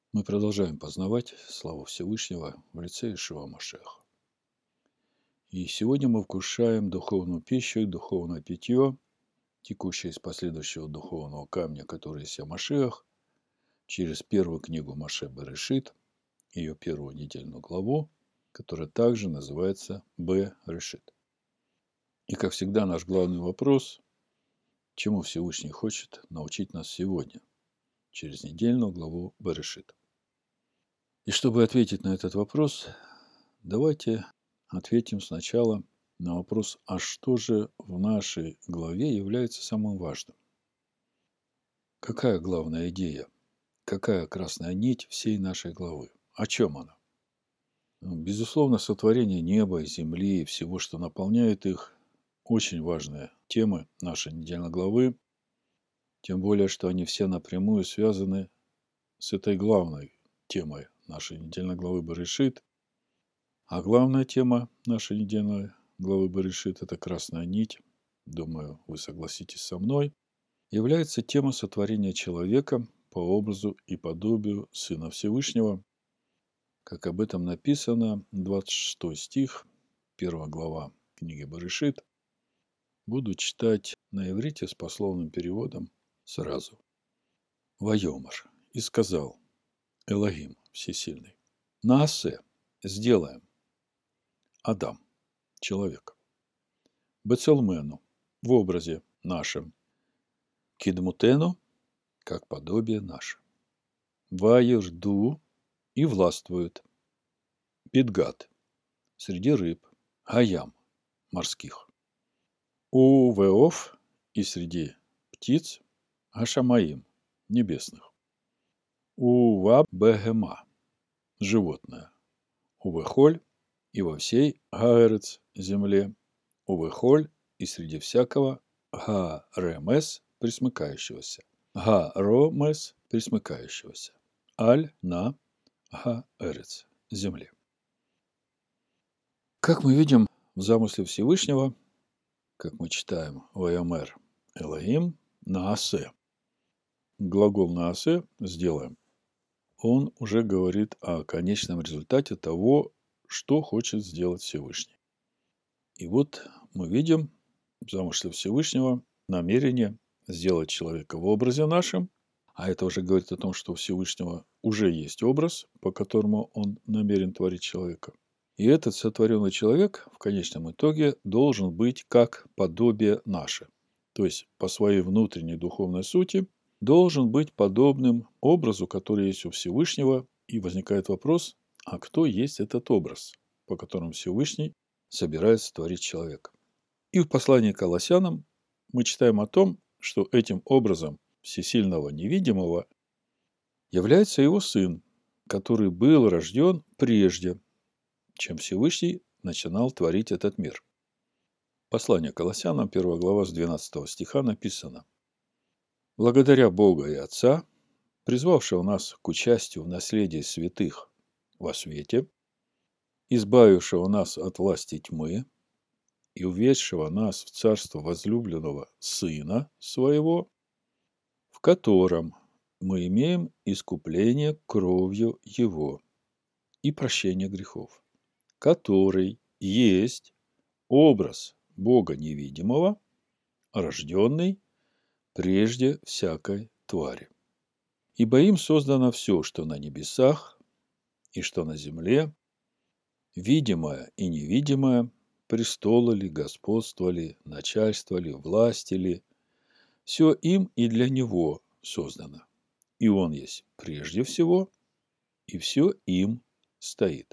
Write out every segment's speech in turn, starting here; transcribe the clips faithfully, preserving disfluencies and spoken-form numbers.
Мы продолжаем познавать славу Всевышнего в лице Иешуа Машиаха. И сегодня мы вкушаем духовную пищу, духовное питье, текущее из последующего духовного камня, который есть Машиах, через первую книгу Моше Берешит, ее первую недельную главу, которая также называется Берешит. И, как всегда, наш главный вопрос, чему Всевышний хочет научить нас сегодня, через недельную главу Берешит. И чтобы ответить на этот вопрос, давайте ответим сначала на вопрос, а что же в нашей главе является самым важным? Какая главная идея? Какая красная нить всей нашей главы? О чем она? Ну, безусловно, сотворение неба и земли и всего, что наполняет их, очень важные темы нашей недельной главы, тем более, что они все напрямую связаны с этой главной темой нашей недельной главы Берешит. А главная тема нашей недельной главы Берешит – это красная нить, думаю, вы согласитесь со мной, является тема сотворения человека по образу и подобию Сына Всевышнего, как об этом написано, двадцать шестой стих, первая глава книги Берешит. Буду читать на иврите с пословным переводом сразу. «Вайомар, и сказал Элогим Всесильный, Наасе, сделаем, Адам, человек, Бецалмену, в образе нашем, Кидмутену, как подобие наше, Ваерду, и властвует, Пидгат, среди рыб, Гаям, морских, Увеов, и среди птиц, Гашамаим, небесных, Ува Бегема, животное, Увехоль, и во всей Гаэрец, земле, Увехоль, и среди всякого Га-ремес, присмыкающегося, Га-ромес, присмыкающегося, Аль на Га-эрец, земле. Как мы видим в замысле Всевышнего, как мы читаем Вайомер Элогим, Наасе, глагол Наасе сделаем, он уже говорит о конечном результате того, что хочет сделать Всевышний. И вот мы видим в замысле Всевышнего намерение сделать человека в образе нашем, а это уже говорит о том, что у Всевышнего уже есть образ, по которому он намерен творить человека. И этот сотворенный человек в конечном итоге должен быть как подобие наше. То есть по своей внутренней духовной сути должен быть подобным образу, который есть у Всевышнего. И возникает вопрос, а кто есть этот образ, по которому Всевышний собирается творить человека? И в послании к Колоссянам мы читаем о том, что этим образом всесильного невидимого является его Сын, который был рожден прежде, чем Всевышний начинал творить этот мир. Послание к Колоссянам, первая глава, с двенадцатого стиха написано: «Благодаря Бога и Отца, призвавшего нас к участию в наследии святых во свете, избавившего нас от власти тьмы и уведшего нас в царство возлюбленного Сына Своего, в котором мы имеем искупление кровью Его и прощение грехов, который есть образ Бога невидимого, рожденный прежде всякой твари. Ибо им создано все, что на небесах и что на земле, видимое и невидимое, престолы ли, господство ли, начальство ли, власти ли, все им и для него создано. И он есть прежде всего, и все им стоит».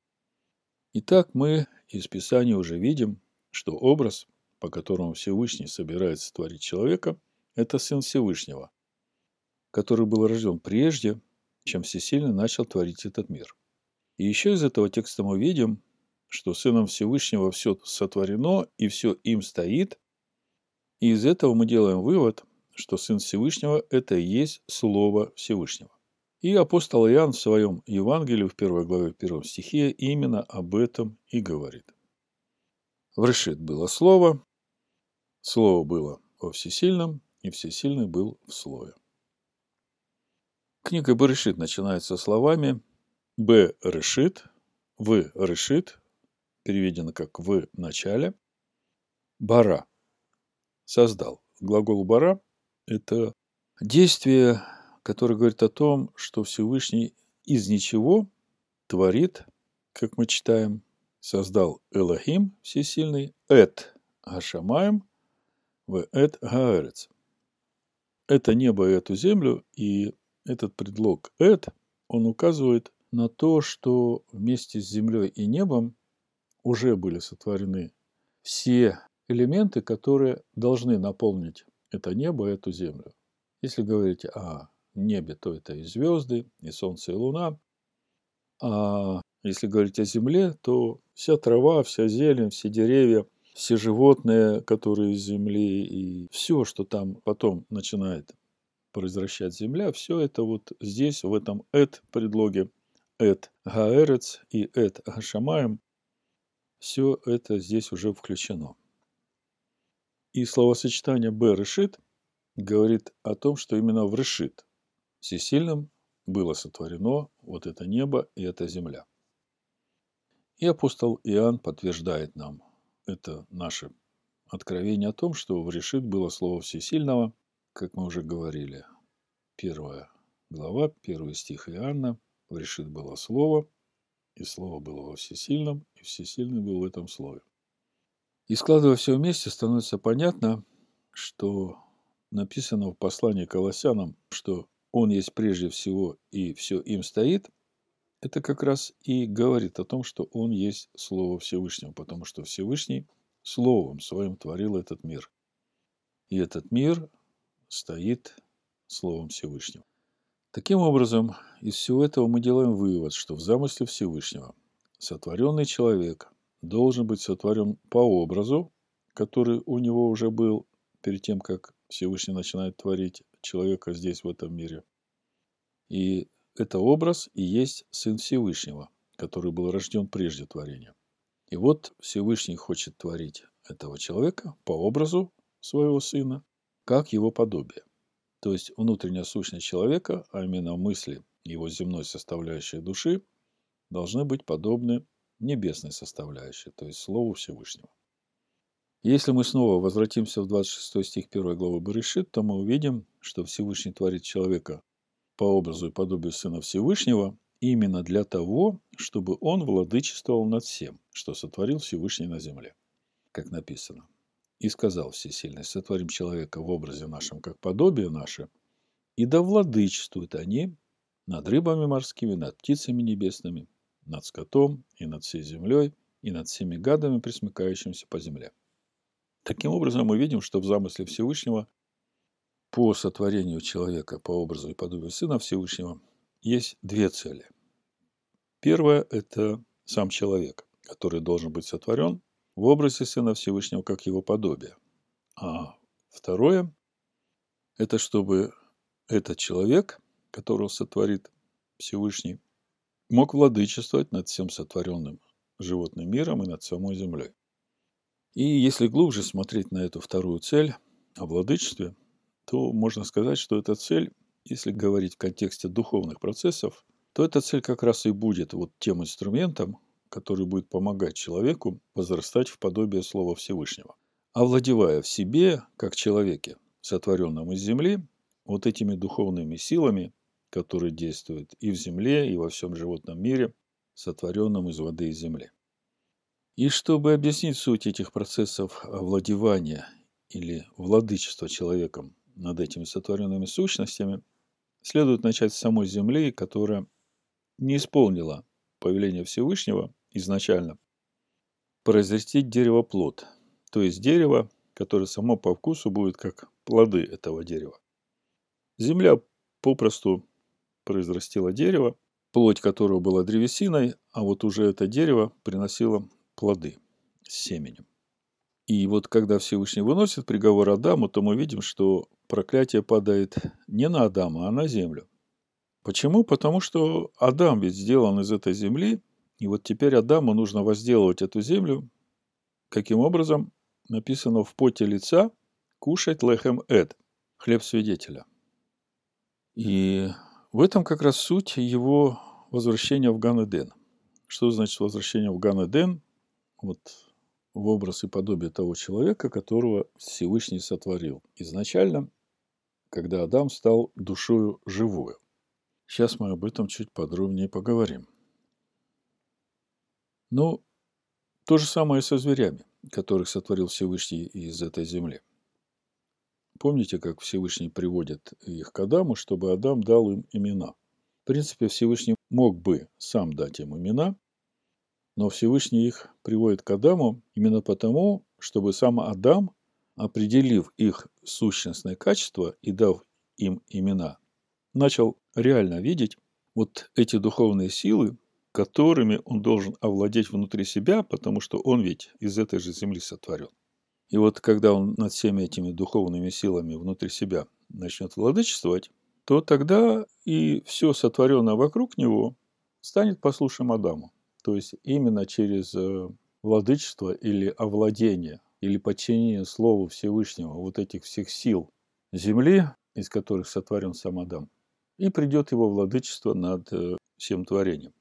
Итак, мы из Писания уже видим, что образ, по которому Всевышний собирается творить человека, это Сын Всевышнего, который был рожден прежде, чем Всесильный начал творить этот мир. И еще из этого текста мы видим, что Сыном Всевышнего все сотворено и все им стоит. И из этого мы делаем вывод, что Сын Всевышнего – это и есть Слово Всевышнего. И апостол Иоанн в своем Евангелии в первой главе, в первом стихе именно об этом и говорит. В решит было Слово, Слово было во Всесильном, и Всесильный был в Слове. Книга Берешит начинается словами «Б решит», «В решит», переведено как «в начале», «бара» – «создал». Глагол «бара» – это действие, которое говорит о том, что Всевышний из ничего творит, как мы читаем, создал Элохим всесильный, эт гашамаем, в эт гаарец. Это небо и эту землю, и этот предлог эт, он указывает на то, что вместе с землей и небом уже были сотворены все элементы, которые должны наполнить это небо и эту землю. Если говорить о небе, то это и звезды, и солнце, и луна. А если говорить о земле, то вся трава, вся зелень, все деревья, все животные, которые из земли, и все, что там потом начинает произвращать земля, все это вот здесь, в этом эт предлоге, эт гаэрец и эт гашамаем, все это здесь уже включено. И словосочетание «б решит» говорит о том, что именно в решит всесильным было сотворено вот это небо и эта земля. И апостол Иоанн подтверждает нам это наше откровение о том, что в решит было слово всесильного, как мы уже говорили. Первая глава, первый стих Иоанна. В решит было слово, и слово было во всесильном, и всесильный был в этом слове. И складывая все вместе, становится понятно, что написано в послании к Колоссянам, что Он есть прежде всего, и все им стоит, это как раз и говорит о том, что Он есть Слово Всевышнего, потому что Всевышний Словом Своим творил этот мир. И этот мир стоит Словом Всевышнего. Таким образом, из всего этого мы делаем вывод, что в замысле Всевышнего сотворенный человек должен быть сотворен по образу, который у него уже был перед тем, как Всевышний начинает творить человека здесь, в этом мире. И это образ и есть Сын Всевышнего, который был рожден прежде творения. И вот Всевышний хочет творить этого человека по образу своего Сына, как его подобие. То есть внутренняя сущность человека, а именно мысли его земной составляющей души, должны быть подобны небесной составляющей, то есть Слову Всевышнего. Если мы снова возвратимся в двадцать шестой стих первой главы Берешит, то мы увидим, что Всевышний творит человека по образу и подобию Сына Всевышнего именно для того, чтобы он владычествовал над всем, что сотворил Всевышний на земле. Как написано: «И сказал Всесильный: сотворим человека в образе нашем, как подобие наше, и да владычествуют они над рыбами морскими, над птицами небесными, над скотом и над всей землей, и над всеми гадами, пресмыкающимися по земле». Таким образом, мы видим, что в замысле Всевышнего по сотворению человека по образу и подобию Сына Всевышнего есть две цели. Первая – это сам человек, который должен быть сотворен в образе Сына Всевышнего, как его подобие. А второе – это чтобы этот человек, которого сотворит Всевышний, мог владычествовать над всем сотворенным животным миром и над самой землей. И если глубже смотреть на эту вторую цель о владычестве, то можно сказать, что эта цель, если говорить в контексте духовных процессов, то эта цель как раз и будет вот тем инструментом, который будет помогать человеку возрастать в подобие Слова Всевышнего. Овладевая в себе, как человеке, сотворенном из земли, вот этими духовными силами, которые действуют и в земле, и во всем животном мире, сотворенном из воды и земли. И чтобы объяснить суть этих процессов овладевания или владычества человеком над этими сотворенными сущностями, следует начать с самой земли, которая не исполнила повеление Всевышнего изначально произрастить дерево-плод, то есть дерево, которое само по вкусу будет как плоды этого дерева. Земля попросту произрастила дерево, плоть которого была древесиной, а вот уже это дерево приносило плоды с семенем. И вот когда Всевышний выносит приговор Адаму, то мы видим, что проклятие падает не на Адама, а на землю. Почему? Потому что Адам ведь сделан из этой земли, и вот теперь Адаму нужно возделывать эту землю. Каким образом? Написано: в поте лица кушать лехем эд, хлеб свидетеля. И В этом как раз суть его возвращения в Ган-Эден. Что значит возвращение в Ган-Эден? Вот в образ и подобие того человека, которого Всевышний сотворил изначально, когда Адам стал душою живою. Сейчас мы об этом чуть подробнее поговорим. Ну, то же самое и со зверями, которых сотворил Всевышний из этой земли. Помните, как Всевышний приводит их к Адаму, чтобы Адам дал им имена? В принципе, Всевышний мог бы сам дать им имена, но Всевышний их приводит к Адаму именно потому, чтобы сам Адам, определив их сущностные качества и дав им имена, начал реально видеть вот эти духовные силы, которыми он должен овладеть внутри себя, потому что он ведь из этой же земли сотворен. И вот когда он над всеми этими духовными силами внутри себя начнет владычествовать, то тогда и все сотворенное вокруг него станет послушным Адаму. То есть именно через владычество или овладение, или подчинение Слову Всевышнего вот этих всех сил земли, из которых сотворен сам Адам, и придет его владычество над всем творением.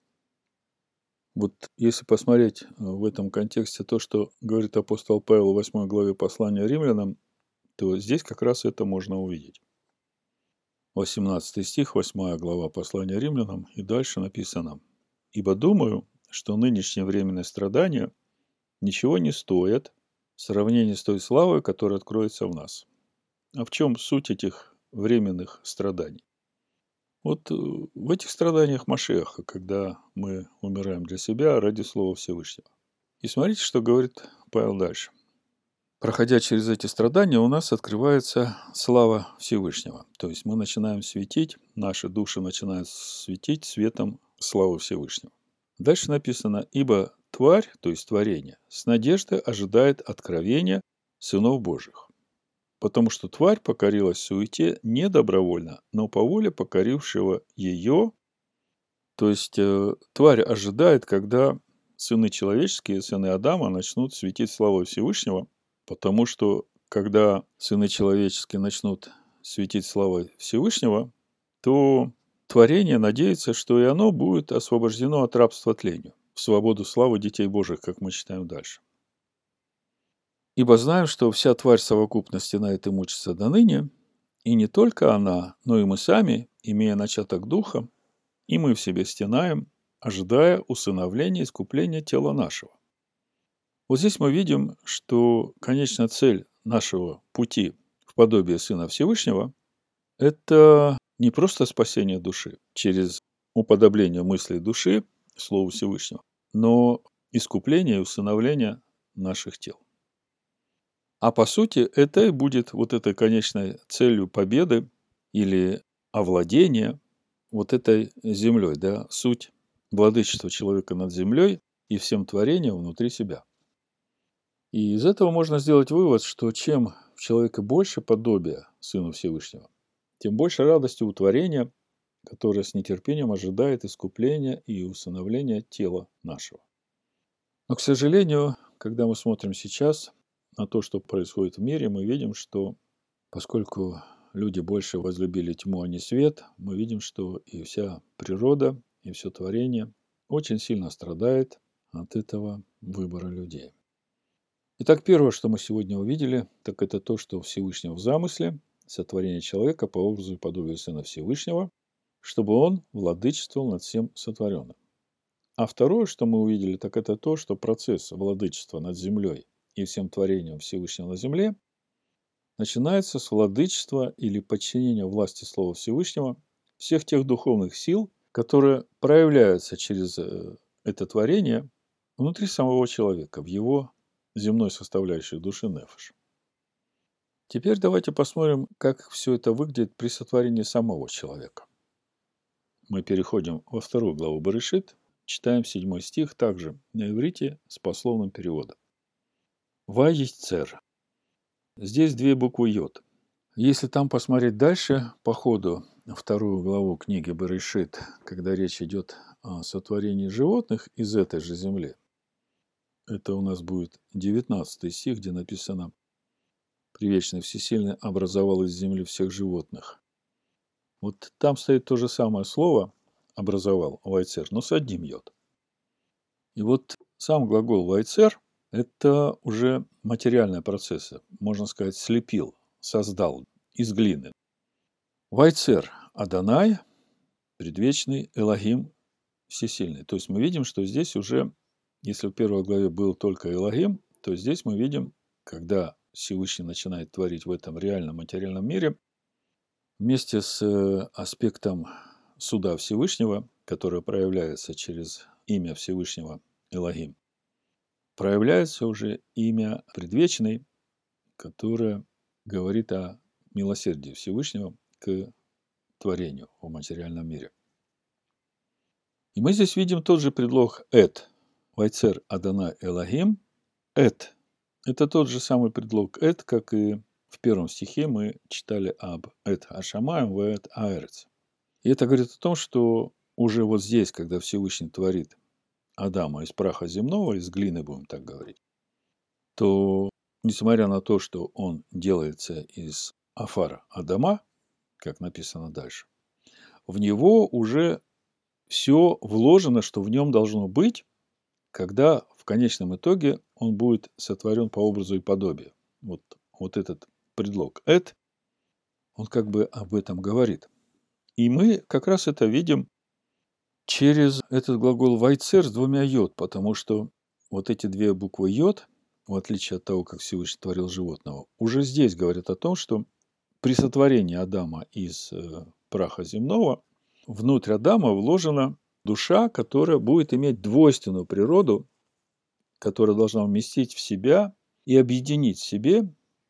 Вот если посмотреть в этом контексте то, что говорит апостол Павел в восьмой главе послания римлянам, то здесь как раз это можно увидеть. восемнадцатый стих, восьмая глава послания римлянам, и дальше написано: «Ибо думаю, что нынешние временные страдания ничего не стоят в сравнении с той славой, которая откроется в нас». А в чем суть этих временных страданий? Вот в этих страданиях Машиаха, когда мы умираем для себя ради Слова Всевышнего. И смотрите, что говорит Павел дальше. Проходя через эти страдания, у нас открывается слава Всевышнего. То есть мы начинаем светить, наши души начинают светить светом славы Всевышнего. Дальше написано: «Ибо тварь, то есть творение, с надеждой ожидает откровения сынов Божьих. Потому что тварь покорилась суете не добровольно, но по воле покорившего ее». То есть э, тварь ожидает, когда сыны человеческие, сыны Адама начнут светить славой Всевышнего, потому что когда сыны человеческие начнут светить славой Всевышнего, то творение надеется, что и оно будет освобождено от рабства тлению, в свободу славы детей Божьих, как мы читаем дальше. «Ибо знаем, что вся тварь совокупности на это мучится до ныне, и не только она, но и мы сами, имея начаток духа, и мы в себе стенаем, ожидая усыновления и искупления тела нашего». Вот здесь мы видим, что конечная цель нашего пути в подобие Сына Всевышнего – это не просто спасение души через уподобление мыслей души Слову Всевышнего, но искупление и усыновление наших тел. А по сути, это и будет вот этой конечной целью победы или овладения вот этой землей, да, суть владычества человека над землей и всем творением внутри себя. И из этого можно сделать вывод, что чем в человека больше подобия Сыну Всевышнего, тем больше радости у творения, которое с нетерпением ожидает искупления и усыновления тела нашего. Но, к сожалению, когда мы смотрим сейчас на то, что происходит в мире, мы видим, что поскольку люди больше возлюбили тьму, а не свет, мы видим, что и вся природа, и все творение очень сильно страдает от этого выбора людей. Итак, первое, что мы сегодня увидели, так это то, что Всевышнего в замысле сотворение человека по образу и подобию Сына Всевышнего, чтобы он владычествовал над всем сотворенным. А второе, что мы увидели, так это то, что процесс владычества над землей и всем творением Всевышнего на земле начинается с владычества или подчинения власти Слова Всевышнего всех тех духовных сил, которые проявляются через это творение внутри самого человека, в его земной составляющей души нефеш. Теперь давайте посмотрим, как все это выглядит при сотворении самого человека. Мы переходим во вторую главу Берешит, читаем седьмой стих, также на иврите с пословным переводом. «Ваейцер». Здесь две буквы йод. Если там посмотреть дальше, по ходу вторую главу книги Берешит, когда речь идет о сотворении животных из этой же земли, это у нас будет девятнадцатый стих, где написано: «Превечный Всесильный образовал из земли всех животных». Вот там стоит то же самое слово «образовал» вайцер, но с одним йод. И вот сам глагол вайцер – это уже материальные процессы. Можно сказать, слепил, создал из глины. Вайцер Адонай, предвечный, Элогим, всесильный. То есть мы видим, что здесь уже, если в первой главе был только Элогим, то здесь мы видим, когда Всевышний начинает творить в этом реальном материальном мире, вместе с аспектом суда Всевышнего, которое проявляется через имя Всевышнего Элогим, проявляется уже имя предвечный, которое говорит о милосердии Всевышнего к творению в материальном мире. И мы здесь видим тот же предлог «эт». Вайцер Адонай Элогим. «Эт». Это тот же самый предлог «эт», как и в первом стихе мы читали об «эт Ашамаем в эт Аэрец». И это говорит о том, что уже вот здесь, когда Всевышний творит Адама из праха земного, из глины, будем так говорить, то, несмотря на то, что он делается из афара Адама, как написано дальше, в него уже все вложено, что в нем должно быть, когда в конечном итоге он будет сотворен по образу и подобию. Вот, вот этот предлог «эт», он как бы об этом говорит. И мы как раз это видим через этот глагол «вайцер» с двумя «йод», потому что вот эти две буквы «йод», в отличие от того, как Всевышний творил животного, уже здесь говорят о том, что при сотворении Адама из праха земного внутрь Адама вложена душа, которая будет иметь двойственную природу, которая должна вместить в себя и объединить в себе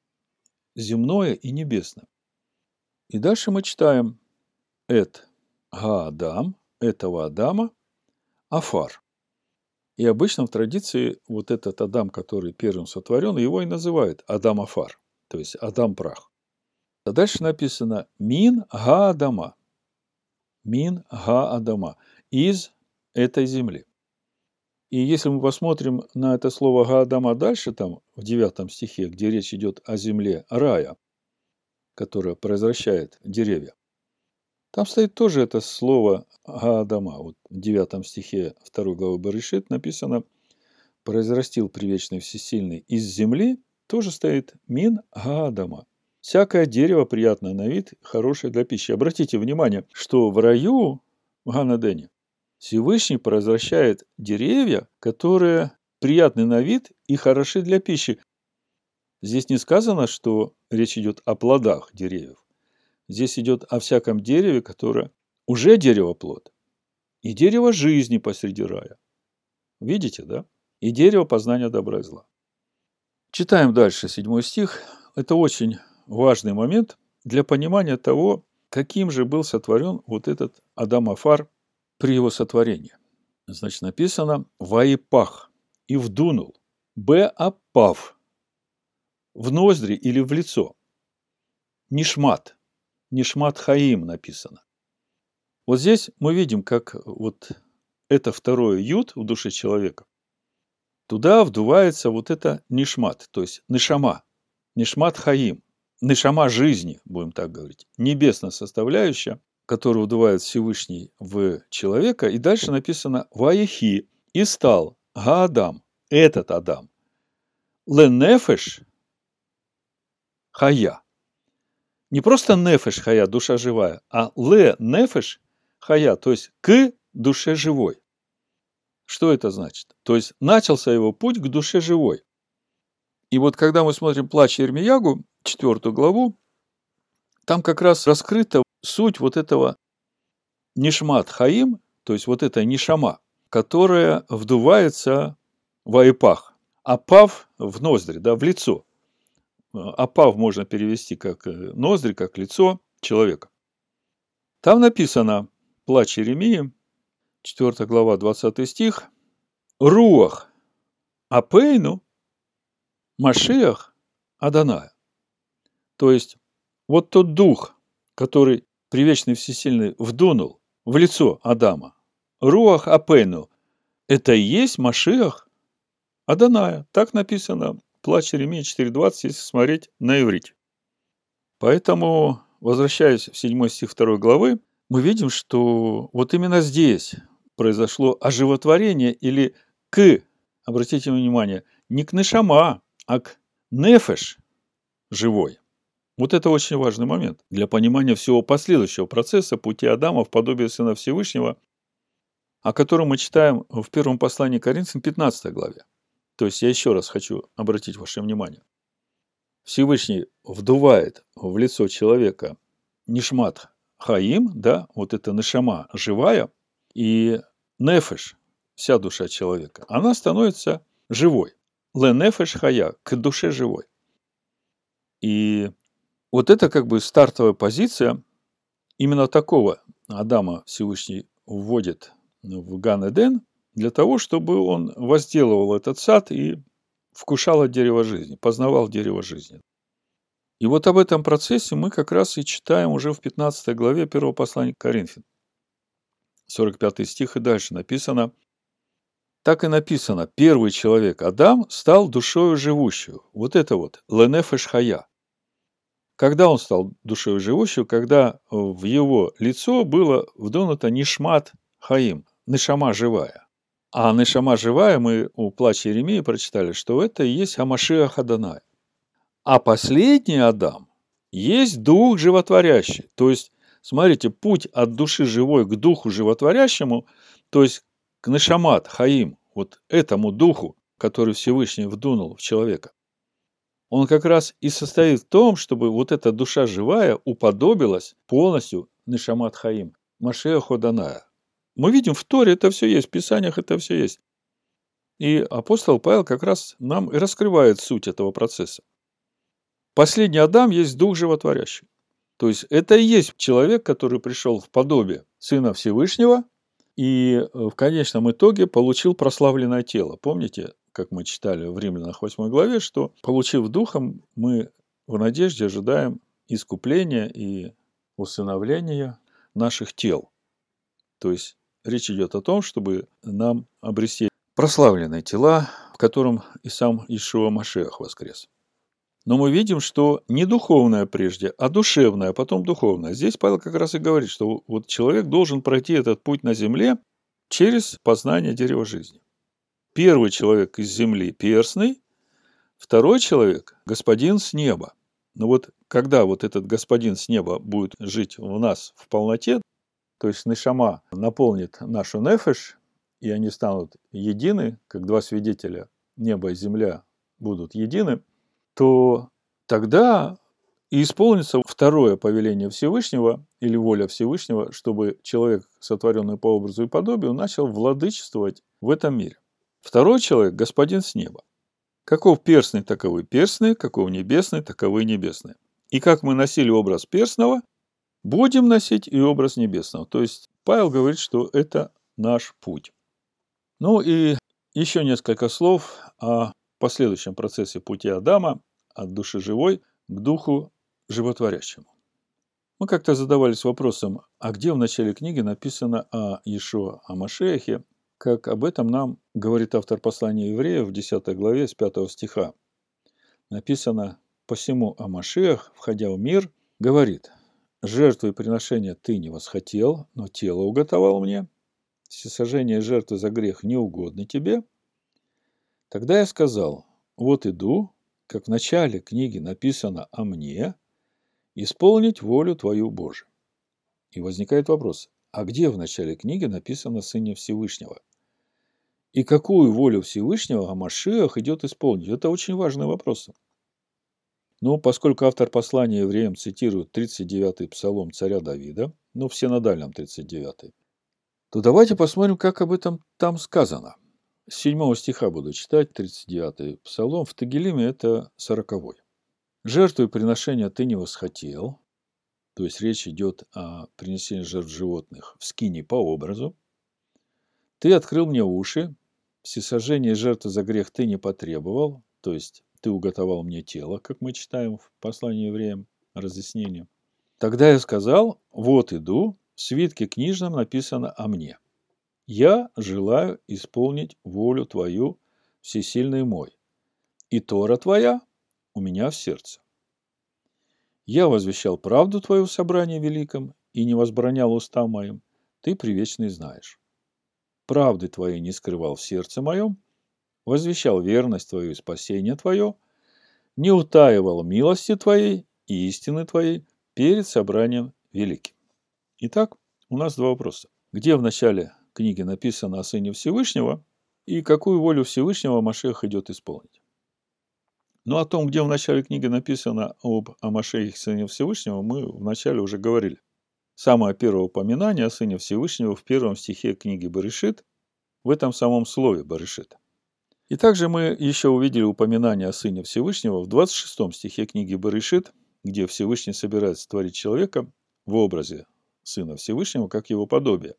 земное и небесное. И дальше мы читаем «эт га-адам», этого Адама, Афар. И обычно в традиции вот этот Адам, который первым сотворен, его и называют Адам Афар, то есть Адам прах. А дальше написано «мин га-адама», «мин га-адама», из этой земли. И если мы посмотрим на это слово га-адама дальше, там в девятом стихе, где речь идет о земле рая, которая произвращает деревья, там стоит тоже это слово га-адама. Вот в девятом стихе второй главы Берешит написано «произрастил привечный всесильный из земли», тоже стоит «мин га-адама». Всякое дерево приятное на вид, хорошее для пищи. Обратите внимание, что в раю, в Ганедене, Всевышний произвращает деревья, которые приятны на вид и хороши для пищи. Здесь не сказано, что речь идет о плодах деревьев. Здесь идет о всяком дереве, которое уже дерево-плод. И дерево жизни посреди рая. Видите, да? И дерево познания добра и зла. Читаем дальше седьмой стих. Это очень важный момент для понимания того, каким же был сотворен вот этот Адам Афар при его сотворении. Значит, написано «Ваипах» и «вдунул», «беапав», «в ноздри» или «в лицо», «нишмат», «нишмат хаим» написано. Вот здесь мы видим, как вот это второе «ют» в душе человека, туда вдувается вот это «нишмат», то есть «нишама», «нишмат хаим», «нишама» жизни, будем так говорить, небесная составляющая, которую вдувает Всевышний в человека, и дальше написано «Ваехи» и стал Га-Адам, этот Адам, Ленефеш Хая. Не просто Нефеш Хая, душа живая, а Ленефеш Хая, то есть к душе живой. Что это значит? То есть начался его путь к душе живой. И вот когда мы смотрим «Плач Ирмиягу», четвертую главу, там как раз раскрыта суть вот этого нишмат хаим, то есть вот эта нишама, которая вдувается в аипах, апав в ноздри, да, в лицо. Апав можно перевести как ноздри, как лицо человека. Там написано, плач Иеремии, четвертая глава, двадцатый стих, руах апейну машиах Адоная. То есть вот тот дух, который Привечный Всесильный вдунул в лицо Адама, руах апейну, это и есть Машиах Адоная. Так написано, плач Иеремии четыре двадцать, если смотреть на иврите. Поэтому возвращаясь в седьмой стих второй главы, мы видим, что вот именно здесь произошло оживотворение или к, обратите внимание, не к нешама, а к нефеш живой. Вот это очень важный момент для понимания всего последующего процесса пути Адама в подобие Сына Всевышнего, о котором мы читаем в первом послании к Коринфянам пятнадцатой главе. То есть я еще раз хочу обратить ваше внимание. Всевышний вдувает в лицо человека нишмат хаим, да, вот это нешама живая, и нефеш, вся душа человека, она становится живой. Ле нефеш хая, к душе живой. И вот это как бы стартовая позиция именно такого Адама Всевышний вводит в Ган-Эден для того, чтобы он возделывал этот сад и вкушал от дерева жизни, познавал дерево жизни. И вот об этом процессе мы как раз и читаем уже в пятнадцатой главе первого послания к Коринфянам. сорок пятый стих и дальше написано: так и написано, первый человек, Адам, стал душою живущую. Вот это вот, ленефеш хая. Когда он стал душою живущую? Когда в его лицо было вдунуто нишмат хаим, нешама живая. А нешама живая, мы у плача Иеремии прочитали, что это и есть Амашиах Адонай. А последний Адам есть дух животворящий. То есть, смотрите, путь от души живой к духу животворящему, то есть к нешамат хаим, вот этому духу, который Всевышний вдунул в человека, он как раз и состоит в том, чтобы вот эта душа живая уподобилась полностью нешамат хаим, Машиаху Адоная. Мы видим в Торе это все есть, в Писаниях это все есть. И апостол Павел как раз нам и раскрывает суть этого процесса. Последний Адам есть дух животворящий. То есть это и есть человек, который пришел в подобие Сына Всевышнего и в конечном итоге получил прославленное тело. Помните, как мы читали в Римлянах восьмой главе, что, получив Духом, мы в надежде ожидаем искупления и усыновления наших тел. То есть речь идет о том, чтобы нам обрести прославленные тела, в котором и сам Иешуа Машиах воскрес. Но мы видим, что не духовное прежде, а душевное, а потом духовное. Здесь Павел как раз и говорит, что вот человек должен пройти этот путь на земле через познание дерева жизни. Первый человек из земли перстный, второй человек – господин с неба. Но вот когда вот этот господин с неба будет жить в нас в полноте, то есть нешама наполнит нашу нефеш, и они станут едины, как два свидетеля, небо и земля будут едины, то тогда и исполнится второе повеление Всевышнего или воля Всевышнего, чтобы человек, сотворенный по образу и подобию, начал владычествовать в этом мире. Второй человек – господин с неба. Каков перстный, таковы перстные, каков небесный, таковы небесные. И как мы носили образ перстного, будем носить и образ небесного. То есть Павел говорит, что это наш путь. Ну и еще несколько слов о последующем процессе пути Адама от души живой к духу животворящему. Мы как-то задавались вопросом, а где в начале книги написано о Иешуа, о Машиахе, как об этом нам говорит автор послания евреев в десятой главе с пятого стиха. Написано: «Посему о Машиах, входя в мир, говорит: жертву и приношения ты не восхотел, но тело уготовал мне, всесожжение жертвы за грех не угодно тебе. Тогда я сказал: вот иду, как в начале книги написано о мне, исполнить волю твою Божию». И возникает вопрос, а где в начале книги написано о Сыне Всевышнего? И какую волю Всевышнего о Машиах идет исполнить? Это очень важный вопрос. Но поскольку автор послания евреям цитирует тридцать девятый псалом царя Давида, ну, в синодальном тридцать девятый, то давайте посмотрим, как об этом там сказано. С седьмого стиха буду читать, тридцать девятый псалом, в Тегелиме это сороковой. «Жертву и приношения ты не восхотел», то есть речь идет о принесении жертв животных в скинии по образу. «Ты открыл мне уши, всесожжение жертвы за грех ты не потребовал», то есть ты уготовал мне тело, как мы читаем в послании евреям, разъяснение. «Тогда я сказал: вот иду, в свитке книжном написано о мне. Я желаю исполнить волю твою, всесильный мой, и Тора твоя у меня в сердце». Я возвещал правду Твою в собрании великом и не возбранял устам моим, Ты привечный знаешь. Правды Твоей не скрывал в сердце моем, возвещал верность Твою и спасение Твое, не утаивал милости Твоей и истины Твоей перед собранием великим. Итак, у нас два вопроса. Где в начале книги написано о Сыне Всевышнего и какую волю Всевышнего Машиах идет исполнить? Но о том, где в начале книги написано об о Машиахе Сыне Всевышнего, мы в начале уже говорили. Самое первое упоминание о Сыне Всевышнего в первом стихе книги Берешит, в этом самом слове Берешит. И также мы еще увидели упоминание о Сыне Всевышнего в двадцать шестом стихе книги Берешит, где Всевышний собирается творить человека в образе Сына Всевышнего, как его подобие.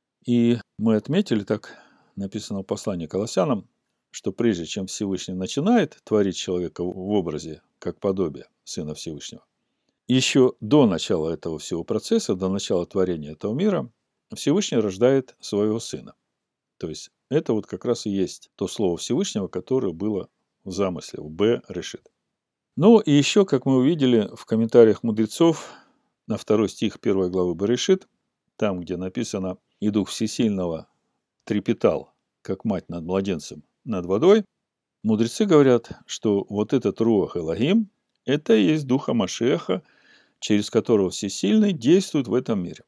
И мы отметили, так написано в послании к Колоссянам, что прежде чем Всевышний начинает творить человека в образе, как подобие Сына Всевышнего, еще до начала этого всего процесса, до начала творения этого мира, Всевышний рождает своего Сына. То есть, это вот как раз и есть то слово Всевышнего, которое было в замысле, в Б-решит. Ну, и еще, как мы увидели в комментариях мудрецов на второй стих первой главы Берешит, там, где написано «И Дух Всесильного трепетал, как мать над младенцем, над водой», мудрецы говорят, что вот этот Руах Элогим – это и есть Духа Машиаха, через которого Всесильный действует в этом мире.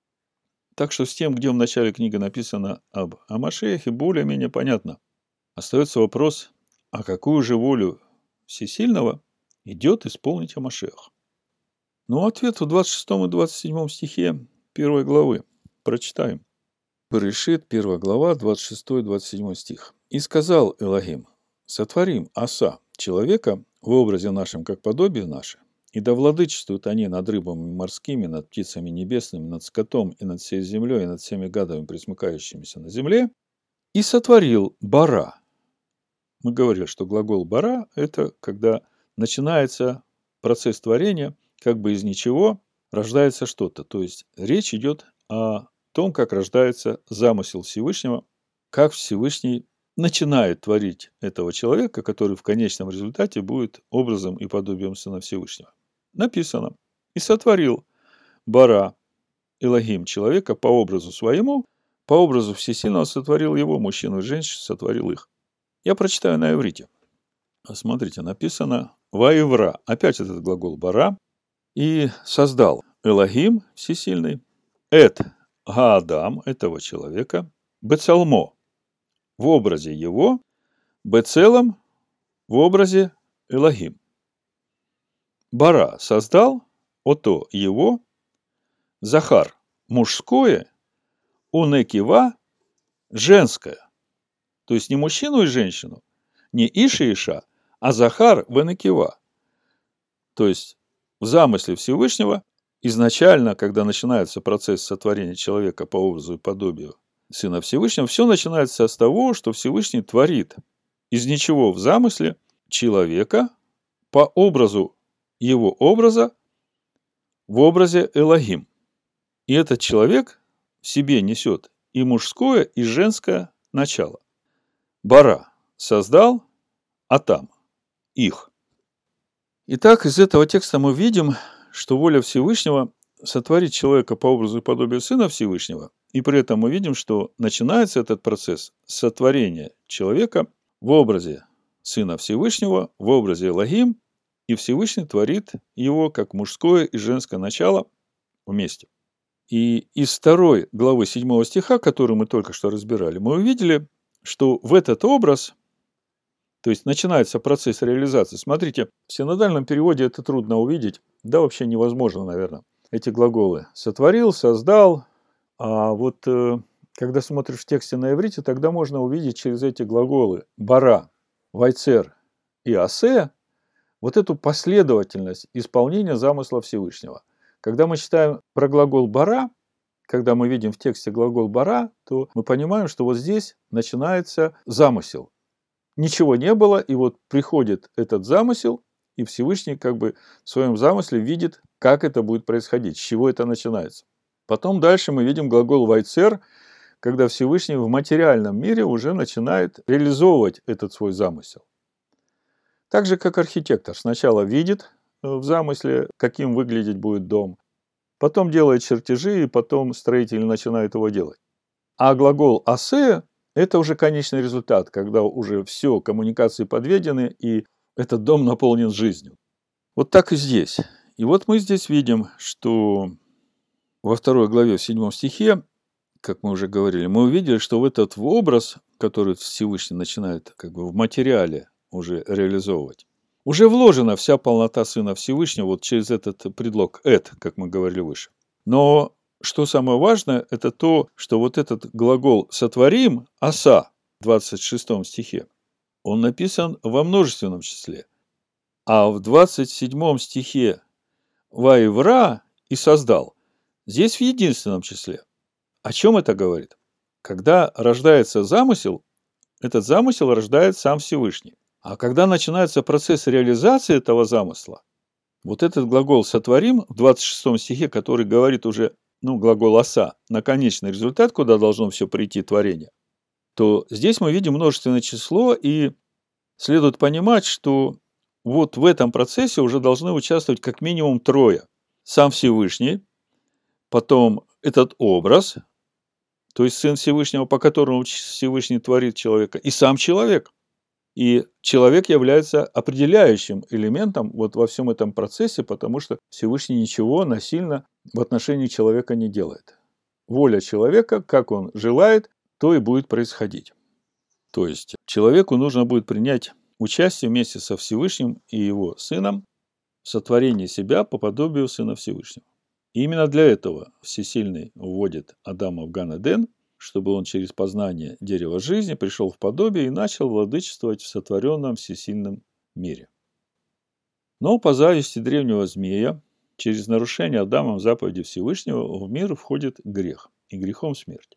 Так что с тем, где в начале книги написано об Машиахе, более-менее понятно. Остается вопрос, а какую же волю Всесильного идет исполнить Машиах? Ну, ответ в двадцать шестом и двадцать седьмом стихе первой главы. Прочитаем. Берешит, первая глава, двадцать шестой и двадцать седьмой стих. «И сказал Элогим, сотворим оса, человека, в образе нашем, как подобие наше, и да владычествуют они над рыбами морскими, над птицами небесными, над скотом и над всей землей, и над всеми гадами, пресмыкающимися на земле, и сотворил бара». Мы говорили, что глагол бара – это когда начинается процесс творения, как бы из ничего рождается что-то. То есть, речь идет о том, как рождается замысел Всевышнего, как Всевышний начинает творить этого человека, который в конечном результате будет образом и подобием Сына Всевышнего. Написано: «И сотворил бара Элогим человека по образу своему, по образу Всесильного сотворил его, мужчину и женщину сотворил их». Я прочитаю на иврите. Смотрите, написано «Ваевра». Опять этот глагол бара. «И создал Элогим Всесильный, эт Гаадам, этого человека, бецалмо, в образе его, бецелом, в образе Элогим. Бара создал, ото его, Захар мужское, унекива женское». То есть не мужчину и женщину, не Иша и Иша, а Захар венекива. То есть в замысле Всевышнего изначально, когда начинается процесс сотворения человека по образу и подобию Сына Всевышнего, все начинается с того, что Всевышний творит из ничего в замысле человека по образу его образа в образе Элогим. И этот человек в себе несет и мужское, и женское начало. Бара создал, а там их. Итак, из этого текста мы видим, что воля Всевышнего сотворить человека по образу и подобию Сына Всевышнего, и при этом мы видим, что начинается этот процесс сотворения человека в образе Сына Всевышнего, в образе Элогим, и Всевышний творит его как мужское и женское начало вместе. И из второй главы седьмого стиха, который мы только что разбирали, мы увидели, что в этот образ, то есть начинается процесс реализации. Смотрите, в синодальном переводе это трудно увидеть, да вообще невозможно, наверное, эти глаголы. Сотворил, создал, а вот э, когда смотришь в тексте на иврите, тогда можно увидеть через эти глаголы бара, вайцер и асе вот эту последовательность исполнения замысла Всевышнего. Когда мы читаем про глагол бара, когда мы видим в тексте глагол бара, то мы понимаем, что вот здесь начинается замысел. Ничего не было, и вот приходит этот замысел, и Всевышний как бы в своем замысле видит, как это будет происходить, с чего это начинается. Потом дальше мы видим глагол вайцер, когда Всевышний в материальном мире уже начинает реализовывать этот свой замысел. Так же, как архитектор сначала видит в замысле, каким выглядеть будет дом. Потом делает чертежи, и потом строители начинают его делать. А глагол «асе» – это уже конечный результат, когда уже все, коммуникации подведены, и этот дом наполнен жизнью. Вот так и здесь. И вот мы здесь видим, что во второй главе, в седьмом стихе, как мы уже говорили, мы увидели, что в этот образ, который Всевышний начинает как бы в материале уже реализовывать, уже вложена вся полнота Сына Всевышнего вот через этот предлог «эт», как мы говорили выше. Но что самое важное, это то, что вот этот глагол «сотворим», «аса», в двадцать шестом стихе, он написан во множественном числе. А в двадцать седьмом стихе «ваевра» и «создал» здесь в единственном числе. О чем это говорит? Когда рождается замысел, этот замысел рождает сам Всевышний. А когда начинается процесс реализации этого замысла, вот этот глагол «сотворим» в двадцать шестом стихе, который говорит уже, ну, глагол «аса», на конечный результат, куда должно все прийти творение, то здесь мы видим множественное число, и следует понимать, что вот в этом процессе уже должны участвовать как минимум трое. Сам Всевышний, потом этот образ, то есть Сын Всевышнего, по которому Всевышний творит человека, и сам человек. И человек является определяющим элементом вот во всем этом процессе, потому что Всевышний ничего насильно в отношении человека не делает. Воля человека, как он желает, то и будет происходить. То есть человеку нужно будет принять участие вместе со Всевышним и его Сыном в сотворении себя по подобию Сына Всевышнего. И именно для этого Всесильный вводит Адама в Ган-Эден, чтобы он через познание дерева жизни пришел в подобие и начал владычествовать в сотворенном всесильном мире. Но по зависти древнего змея, через нарушение Адамом заповеди Всевышнего в мир входит грех, и грехом смерть.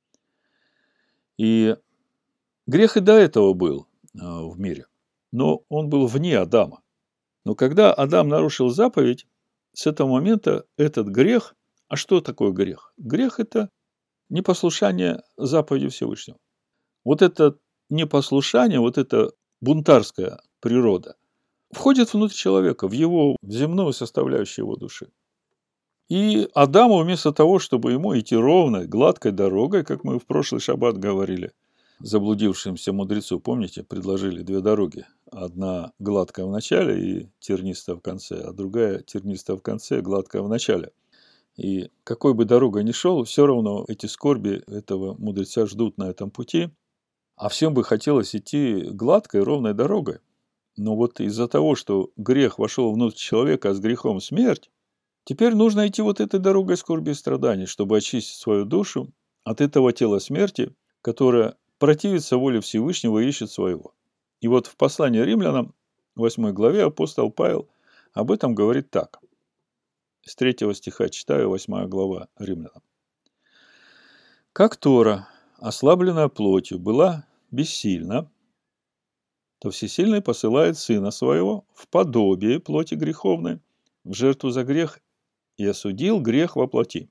И грех и до этого был в мире, но он был вне Адама. Но когда Адам нарушил заповедь, с этого момента этот грех, а что такое грех? Грех – это непослушание заповеди Всевышнего. Вот это непослушание, вот эта бунтарская природа входит внутрь человека, в его в земную составляющую его души. И Адаму вместо того, чтобы ему идти ровной, гладкой дорогой, как мы в прошлый шаббат говорили, заблудившимся мудрецу, помните, предложили две дороги. Одна гладкая в начале и тернистая в конце, а другая тернистая в конце и гладкая в начале. И какой бы дорогой ни шел, все равно эти скорби этого мудреца ждут на этом пути. А всем бы хотелось идти гладкой, ровной дорогой. Но вот из-за того, что грех вошел внутрь человека, а с грехом смерть, теперь нужно идти вот этой дорогой скорби и страданий, чтобы очистить свою душу от этого тела смерти, которое противится воле Всевышнего и ищет своего. И вот в послании римлянам, в восьмой главе, апостол Павел об этом говорит так. С третьего стиха читаю, восьмая глава римлянам. «Как Тора, ослабленная плотью, была бессильна, то Всесильный посылает Сына Своего в подобие плоти греховной, в жертву за грех, и осудил грех во плоти,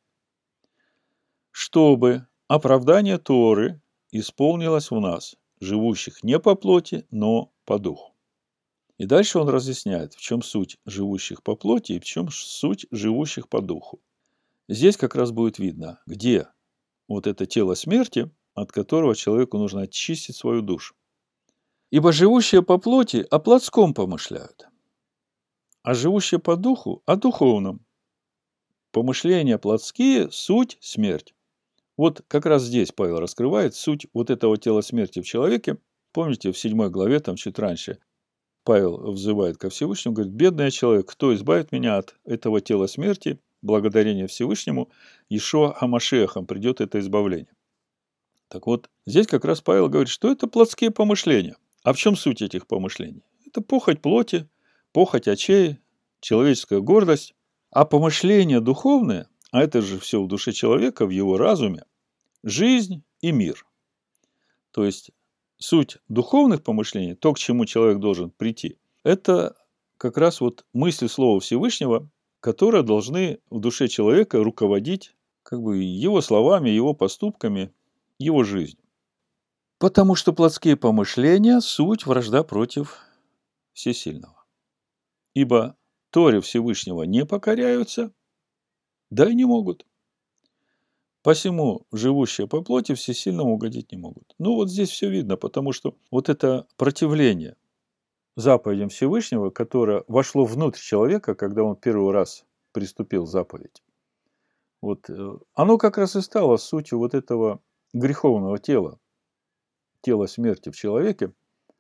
чтобы оправдание Торы исполнилось в нас, живущих не по плоти, но по духу». И дальше он разъясняет, в чем суть живущих по плоти и в чем суть живущих по духу. Здесь как раз будет видно, где вот это тело смерти, от которого человеку нужно очистить свою душу. Ибо живущие по плоти о плотском помышляют, а живущие по духу о духовном. Помышления плотские – суть смерть. Вот как раз здесь Павел раскрывает суть вот этого тела смерти в человеке. Помните, в седьмой главе, там чуть раньше, Павел взывает ко Всевышнему, говорит: «Бедный человек, кто избавит меня от этого тела смерти? Благодарение Всевышнему, Иешуа ха-Машиахом придет это избавление». Так вот, здесь как раз Павел говорит, что это плотские помышления. А в чем суть этих помышлений? Это похоть плоти, похоть очей, человеческая гордость. А помышления духовные, а это же все в душе человека, в его разуме, жизнь и мир. То есть суть духовных помышлений, то, к чему человек должен прийти, это как раз вот мысли Слова Всевышнего, которые должны в душе человека руководить как бы его словами, его поступками, его жизнью. Потому что плотские помышления – суть вражда против Всесильного. Ибо Торе Всевышнего не покоряются, да и не могут. Посему живущие по плоти всесильному угодить не могут. Ну вот здесь все видно, потому что вот это противление заповедям Всевышнего, которое вошло внутрь человека, когда он первый раз приступил заповедь, вот, оно как раз и стало сутью вот этого греховного тела, тела смерти в человеке.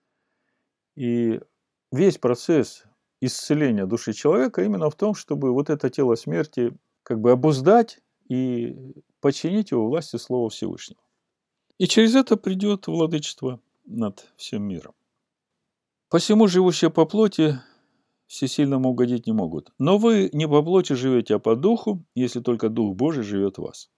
И весь процесс исцеления души человека именно в том, чтобы вот это тело смерти как бы обуздать и подчинить его власти Слова Всевышнего. И через это придет владычество над всем миром. Посему живущие по плоти всесильному угодить не могут. Но вы не по плоти живете, а по духу, если только Дух Божий живет в вас.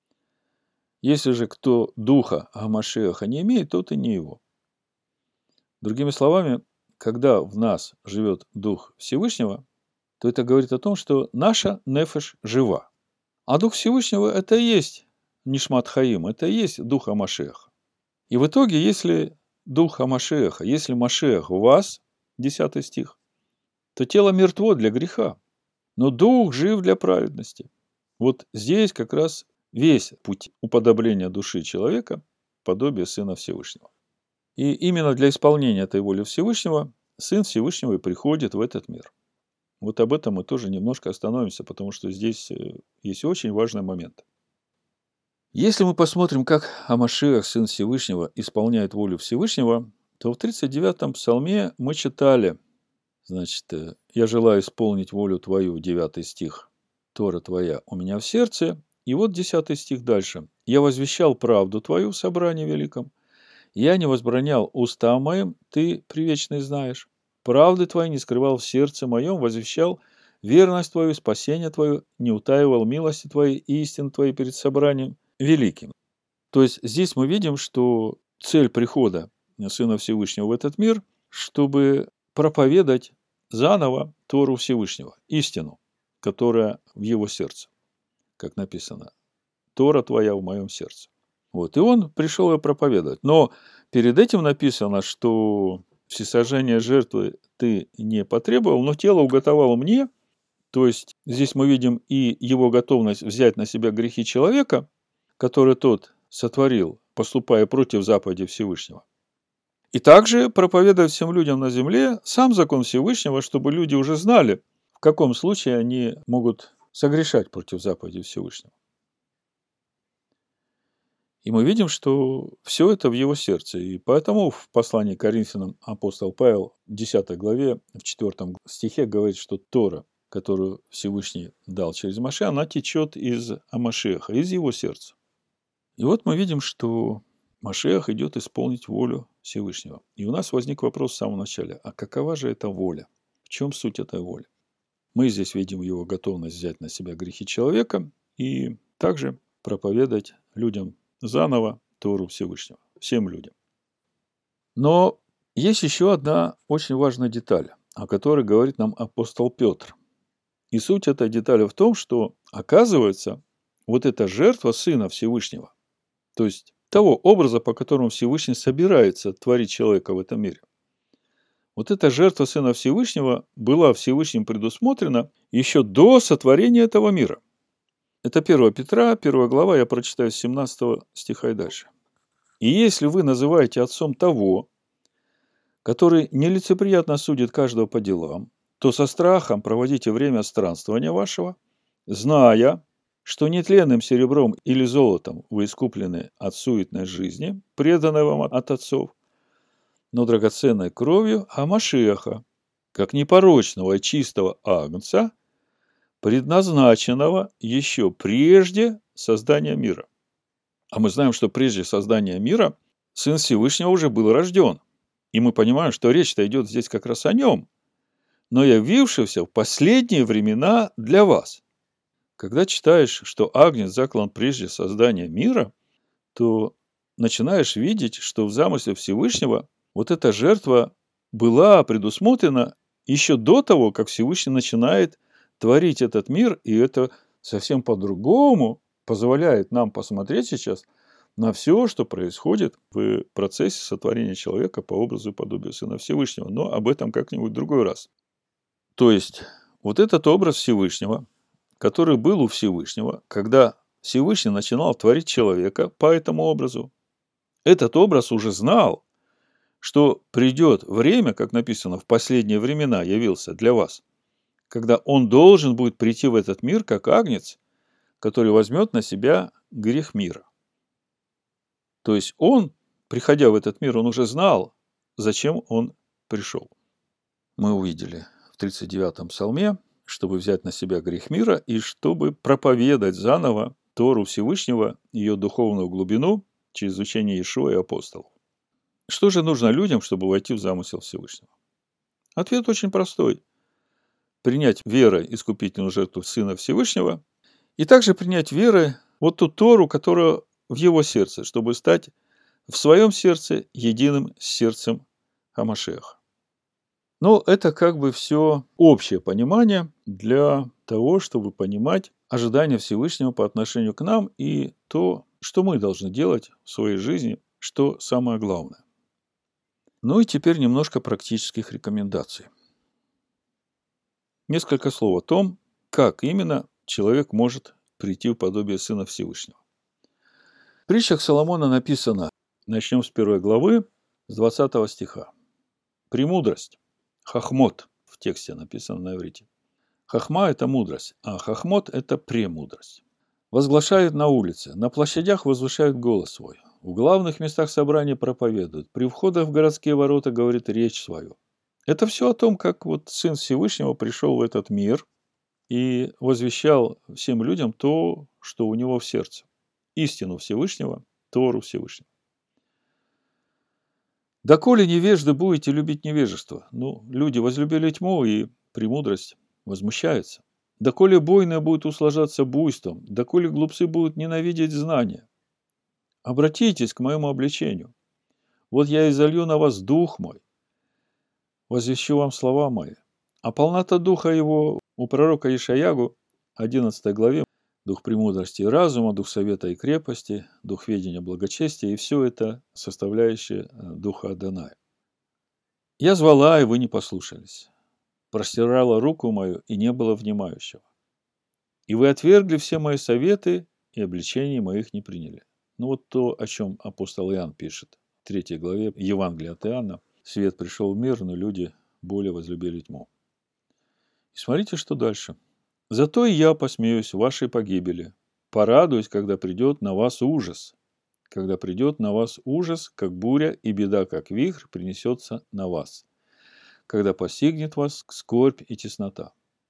Если же кто духа, а Машиаха не имеет, тот и не его. Другими словами, когда в нас живет Дух Всевышнего, то это говорит о том, что наша нефеш жива. А Дух Всевышнего – это и есть Нишмат Хаим, это и есть Дух Машиаха. И в итоге, если Дух Машиаха, если Машиах в вас, десятый стих, то тело мертво для греха, но Дух жив для праведности. Вот здесь как раз весь путь уподобления души человека, подобие Сына Всевышнего. И именно для исполнения этой воли Всевышнего Сын Всевышнего и приходит в этот мир. Вот об этом мы тоже немножко остановимся, потому что здесь есть очень важный момент. Если мы посмотрим, как Амашиах, Сын Всевышнего, исполняет волю Всевышнего, то в тридцать девятом псалме мы читали, значит, «Я желаю исполнить волю Твою», девятый стих, «Тора Твоя у меня в сердце». И вот десятый стих дальше. «Я возвещал правду Твою в собрании великом, я не возбранял устам моим, Ты привечный знаешь. Правды Твои не скрывал в сердце моем, возвещал верность Твою, спасение Твое, не утаивал милости Твоей и истин Твоей перед собранием великим». То есть здесь мы видим, что цель прихода Сына Всевышнего в этот мир, чтобы проповедать заново Тору Всевышнего, истину, которая в его сердце, как написано, «Тора Твоя в моем сердце». Вот, и он пришел ее проповедовать. Но перед этим написано, что всесожжение жертвы ты не потребовал, но тело уготовал мне. То есть здесь мы видим и его готовность взять на себя грехи человека, которые тот сотворил, поступая против заповеди Всевышнего. И также проповедовать всем людям на земле сам закон Всевышнего, чтобы люди уже знали, в каком случае они могут согрешать против заповеди Всевышнего. И мы видим, что все это в его сердце. И поэтому в послании к Коринфянам апостол Павел в десятой главе, в четвёртом стихе говорит, что Тора, которую Всевышний дал через Моше, она течет из Амашеха, из его сердца. И вот мы видим, что Машиах идет исполнить волю Всевышнего. И у нас возник вопрос в самом начале, а какова же эта воля? В чем суть этой воли? Мы здесь видим его готовность взять на себя грехи человека и также проповедовать людям заново Тору Всевышнего, всем людям. Но есть еще одна очень важная деталь, о которой говорит нам апостол Петр. И суть этой детали в том, что, оказывается, вот эта жертва Сына Всевышнего, то есть того образа, по которому Всевышний собирается творить человека в этом мире, вот эта жертва Сына Всевышнего была Всевышним предусмотрена еще до сотворения этого мира. Это первое Петра, первая глава, я прочитаю с семнадцатого стиха и дальше. «И если вы называете отцом того, который нелицеприятно судит каждого по делам, то со страхом проводите время странствования вашего, зная, что нетленным серебром или золотом вы искуплены от суетной жизни, преданной вам от отцов, но драгоценной кровью Амашиаха, как непорочного и чистого агнца, предназначенного еще прежде создания мира». А мы знаем, что прежде создания мира Сын Всевышнего уже был рожден. И мы понимаем, что речь-то идет здесь как раз о нем, но явившегося в последние времена для вас. Когда читаешь, что Агнец заклан прежде создания мира, то начинаешь видеть, что в замысле Всевышнего вот эта жертва была предусмотрена еще до того, как Всевышний начинает творить этот мир, и это совсем по-другому позволяет нам посмотреть сейчас на все, что происходит в процессе сотворения человека по образу и подобию Сына Всевышнего. Но об этом как-нибудь в другой раз. То есть, Вот этот образ Всевышнего, который был у Всевышнего, когда Всевышний начинал творить человека по этому образу, этот образ уже знал, что придет время, как написано, в последние времена явился для вас, когда он должен будет прийти в этот мир как агнец, который возьмет на себя грех мира. То есть он, приходя в этот мир, он уже знал, зачем он пришел. Мы увидели в тридцать девятом псалме, чтобы взять на себя грех мира и чтобы проповедать заново Тору Всевышнего, ее духовную глубину через изучение Иешуа и апостолов. Что же нужно людям, чтобы войти в замысел Всевышнего? Ответ очень простой. Принять верой искупительную жертву Сына Всевышнего и также принять верой вот ту Тору, которая в его сердце, чтобы стать в своем сердце единым с сердцем Хамашеха. Но это как бы все общее понимание для того, чтобы понимать ожидания Всевышнего по отношению к нам и то, что мы должны делать в своей жизни, что самое главное. Ну и теперь немножко практических рекомендаций. Несколько слов о том, как именно человек может прийти в подобие Сына Всевышнего. В притчах Соломона написано, начнем с первой главы, с двадцатого стиха. «Премудрость, хахмот», в тексте написано на иврите. Хахма – это мудрость, а хахмот – это премудрость. Возглашают на улице, на площадях возвышают голос свой, в главных местах собрания проповедуют, при входах в городские ворота говорит речь свою. Это все о том, как вот Сын Всевышнего пришел в этот мир и возвещал всем людям то, что у него в сердце. Истину Всевышнего, Тору Всевышнего. «Доколе невежды будете любить невежество». Ну, люди возлюбили тьму, и премудрость возмущается. «Доколе бойные будут услаждаться буйством, доколе глупцы будут ненавидеть знания. Обратитесь к моему обличению. Вот я изолью на вас дух мой, возвещу вам слова мои». А полнота духа его у пророка Ишаягу, одиннадцатой главе, дух премудрости и разума, дух совета и крепости, дух ведения благочестия, и все это составляющее духа Адоная. «Я звала, и вы не послушались. Простирала руку мою, и не было внимающего. И вы отвергли все мои советы, и обличений моих не приняли». Ну вот то, о чем апостол Иоанн пишет в третьей главе Евангелия от Иоанна. «Свет пришел в мир, но люди более возлюбили тьму». И смотрите, что дальше. «Зато и я посмеюсь в вашей погибели, порадуюсь, когда придет на вас ужас, когда придет на вас ужас, как буря, и беда, как вихрь, принесется на вас, когда постигнет вас скорбь и теснота.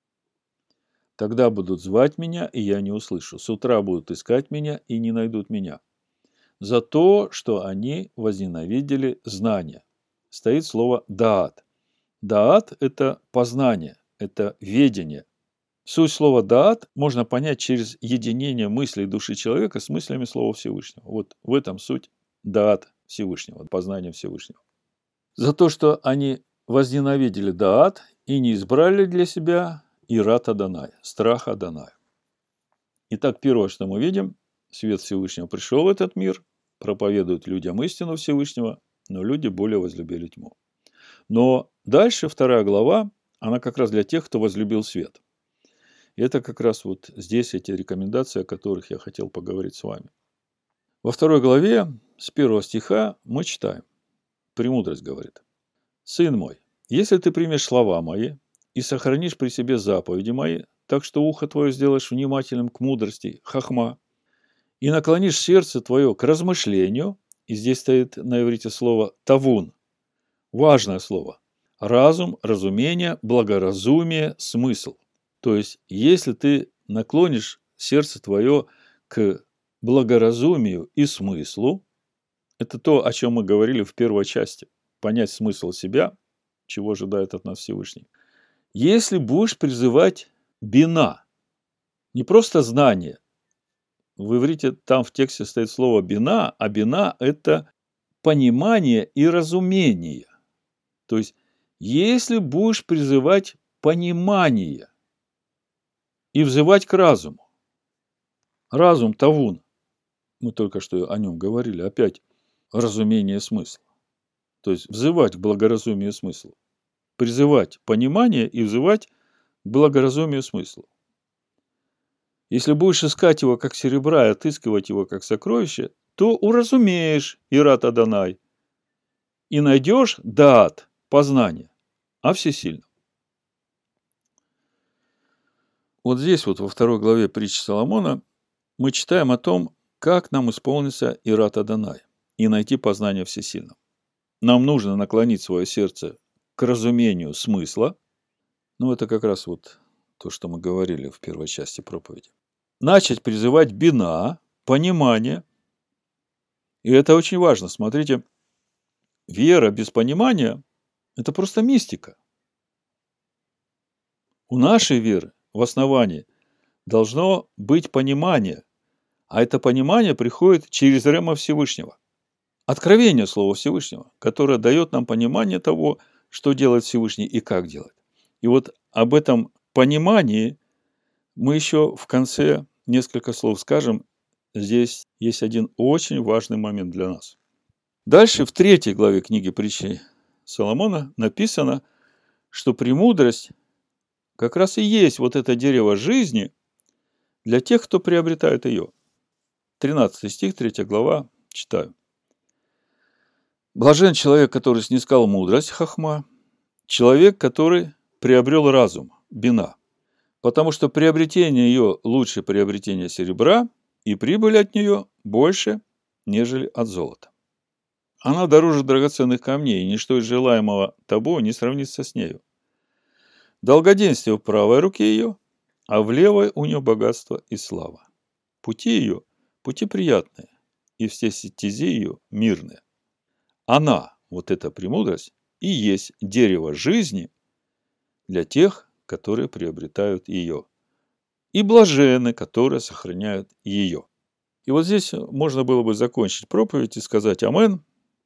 Тогда будут звать меня, и я не услышу, с утра будут искать меня, и не найдут меня. За то, что они возненавидели знания». Стоит слово «даат». «Даат» – это познание, это ведение. Суть слова «даат» можно понять через единение мыслей души человека с мыслями слова Всевышнего. Вот в этом суть даат Всевышнего, познание Всевышнего. За то, что они возненавидели даат и не избрали для себя ират Адоная, страх Адоная. Итак, первое, что мы видим, свет Всевышнего пришел в этот мир, проповедует людям истину Всевышнего, но люди более возлюбили тьму. Но дальше вторая глава, она как раз для тех, кто возлюбил свет. И это как раз вот здесь эти рекомендации, о которых я хотел поговорить с вами. Во второй главе с первого стиха мы читаем. Премудрость говорит. «Сын мой, если ты примешь слова мои и сохранишь при себе заповеди мои, так что ухо твое сделаешь внимательным к мудрости, хахма, и наклонишь сердце твое к размышлению», и здесь стоит на иврите слово «тавун», важное слово, разум, разумение, благоразумие, смысл. То есть, если ты наклонишь сердце твое к благоразумию и смыслу, это то, о чем мы говорили в первой части, понять смысл себя, чего ожидает от нас Всевышний. Если будешь призывать бина, не просто знание, в иврите там в тексте стоит слово бина, а бина – это понимание и разумение. То есть, если будешь призывать понимание и взывать к разуму. Разум тавун. Мы только что о нем говорили. Опять разумение смысла. То есть взывать к благоразумию смыслу. Призывать понимание и взывать благоразумию смыслу. Если будешь искать его как серебра и отыскивать его как сокровище, то уразумеешь Ират Адонай и найдешь даат, познание, о всесильном. Вот здесь вот во второй главе притчи Соломона мы читаем о том, как нам исполнится Ират Адонай и найти познание всесильного. Нам нужно наклонить свое сердце к разумению смысла. Ну, это как раз вот то, что мы говорили в первой части проповеди. Начать призывать бина, понимание. И это очень важно. Смотрите, вера без понимания – это просто мистика. У нашей веры в основании должно быть понимание, а это понимание приходит через рема Всевышнего. Откровение Слова Всевышнего, которое дает нам понимание того, что делает Всевышний и как делать. И вот об этом понимании мы еще в конце несколько слов скажем. Здесь есть один очень важный момент для нас. Дальше в третьей главе книги притчи Соломона написано, что премудрость как раз и есть вот это дерево жизни для тех, кто приобретает ее. тринадцатый стих, третья глава, читаю. Блажен человек, который снискал мудрость, хахма, человек, который приобрел разум, бина, потому что приобретение ее лучше приобретения серебра, и прибыль от нее больше, нежели от золота. Она дороже драгоценных камней, и ничто из желаемого тобой не сравнится с нею. Долгоденствие в правой руке ее, а в левой у нее богатство и слава. Пути ее – пути приятные, и все стези ее – мирные. Она, вот эта премудрость, и есть дерево жизни для тех, которые приобретают ее, и блаженны, которые сохраняют ее. И вот здесь можно было бы закончить проповедь и сказать «Амен».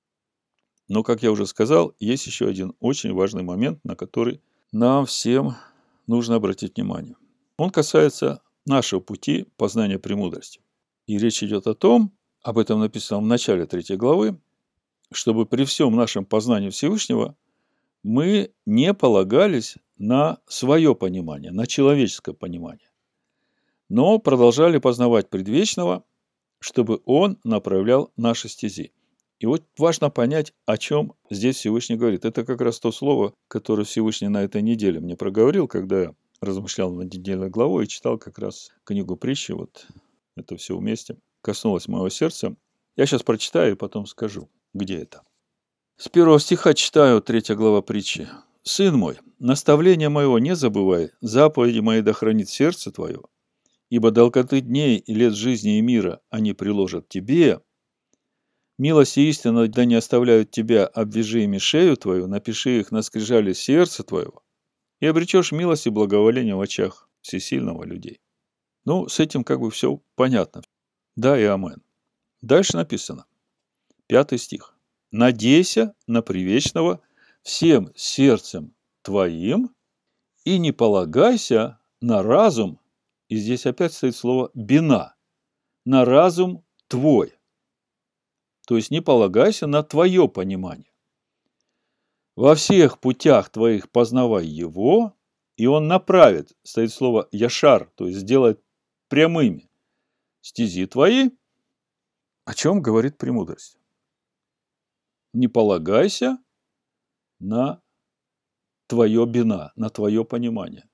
Но, как я уже сказал, есть еще один очень важный момент, на который нам всем нужно обратить внимание. Он касается нашего пути познания премудрости. И речь идет о том, об этом написано в начале третьей главы, чтобы при всем нашем познании Всевышнего мы не полагались на свое понимание, на человеческое понимание, но продолжали познавать предвечного, чтобы он направлял наши стези. И вот важно понять, о чем здесь Всевышний говорит. Это как раз то слово, которое Всевышний на этой неделе мне проговорил, когда я размышлял над недельной главой и читал как раз книгу притчи. Вот это все вместе коснулось моего сердца. Я сейчас прочитаю и потом скажу, где это. С первого стиха читаю, третья глава притчи. «Сын мой, наставление моего не забывай, заповеди мои да хранит сердце твое, ибо долготы дней и лет жизни и мира они приложат тебе. Милость и истина да не оставляют тебя, обвяжи ими шею твою, напиши их на скрижале сердца твоего, и обречешь милость и благоволение в очах всесильного людей». Ну, с этим как бы все понятно. Да и амен. Дальше написано, пятый стих. «Надейся на привечного всем сердцем твоим и не полагайся на разум». И здесь опять стоит слово «бина», на разум твой. То есть не полагайся на твое понимание. Во всех путях твоих познавай его, и он направит, стоит слово «яшар», то есть сделает прямыми стези твои. О чем говорит премудрость? Не полагайся на твое бина, на твое понимание.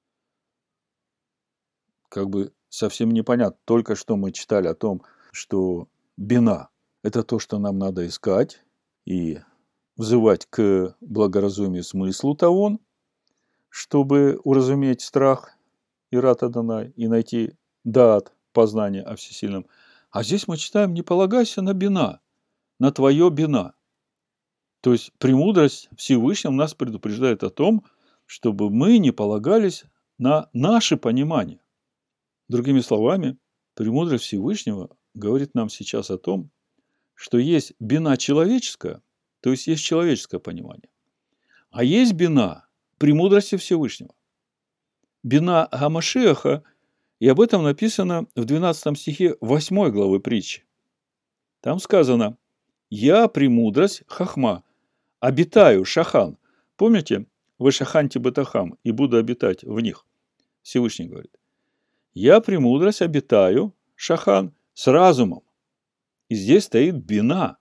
Как бы совсем непонятно. Только что мы читали о том, что бина – это то, что нам надо искать и взывать к благоразумию смыслу того, чтобы уразуметь страх Ират Адонай и найти даат, познание о всесильном. А здесь мы читаем, не полагайся на бина, на твое бина. То есть премудрость Всевышнего нас предупреждает о том, чтобы мы не полагались на наше понимание. Другими словами, премудрость Всевышнего говорит нам сейчас о том, что есть бина человеческая, то есть есть человеческое понимание, а есть бина премудрости Всевышнего. Бина Гамашиаха, и об этом написано в двенадцатом стихе восьмой главы притчи. Там сказано: «Я премудрость хахма, обитаю шахан». Помните, вешаханти бетахам, и буду обитать в них. Всевышний говорит. Я премудрость обитаю, шахан, с разумом. И здесь стоит бина.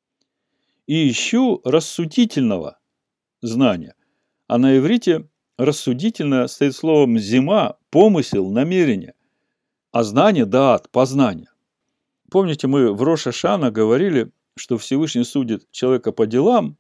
И ищу рассудительного знания. А на иврите рассудительное стоит словом зима, помысел, намерение. А знание, даат, познание. Помните, мы в Рош ха-Шана говорили, что Всевышний судит человека по делам,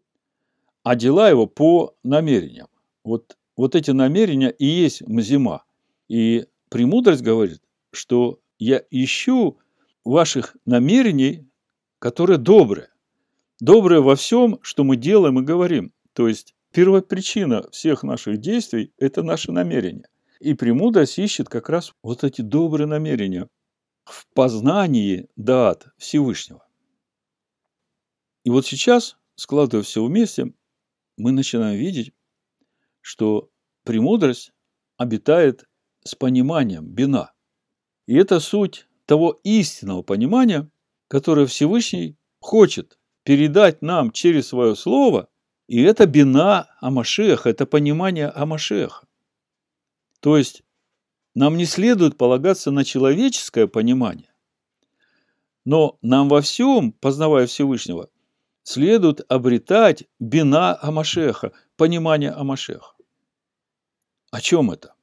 а дела его по намерениям. Вот, вот эти намерения и есть мзима. И премудрость говорит, что я ищу ваших намерений, которые добрые. Добрые во всем, что мы делаем и говорим. То есть первопричина всех наших действий – это наши намерения. И премудрость ищет как раз вот эти добрые намерения в познании даат Всевышнего. И вот сейчас, складывая все вместе, мы начинаем видеть, что премудрость обитает с пониманием бина. И это суть того истинного понимания, которое Всевышний хочет передать нам через свое слово, и это бина Амашеха, это понимание Амашеха. То есть нам не следует полагаться на человеческое понимание, но нам во всем, познавая Всевышнего, следует обретать бина Амашеха, понимание Амашеха. О чем это?